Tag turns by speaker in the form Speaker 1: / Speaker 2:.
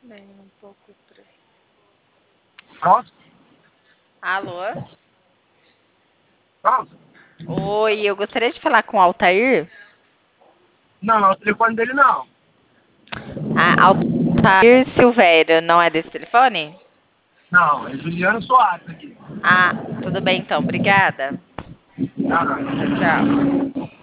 Speaker 1: Nem um pouco pra...
Speaker 2: Pronto?
Speaker 1: Alô?
Speaker 2: Pronto?
Speaker 1: Oi, eu gostaria de falar com o Altair.
Speaker 2: Não, não é o telefone dele não.
Speaker 1: Altair Silvério, não é desse telefone?
Speaker 2: Não, é Juliano Soares aqui.
Speaker 1: Tudo bem então, obrigada.
Speaker 2: Não, não.
Speaker 1: Tchau, tchau.